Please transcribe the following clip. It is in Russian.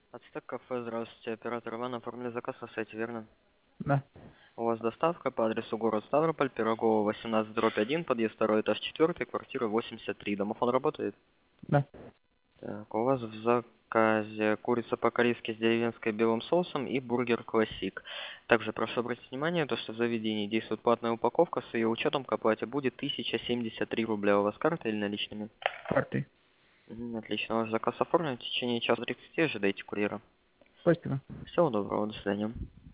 Ацтек кафе, здравствуйте. Оператор Иван, оформили заказ на сайте, верно? Да, У вас доставка по адресу город Ставрополь, Пирогова, 18/1, подъезд 2, этаж 4, квартира 83. Домофон работает? да. Так, у вас в заказе курица по-корейски с деревенской белым соусом и бургер классик. Также прошу обратить внимание, то, что в заведении действует платная упаковка, с ее учетом к оплате будет 1073 рубля. У вас карта или наличными? Картой. Отлично, ваш заказ оформлен. В течение часа 30 ожидайте курьера. Спасибо. Всего доброго, до свидания.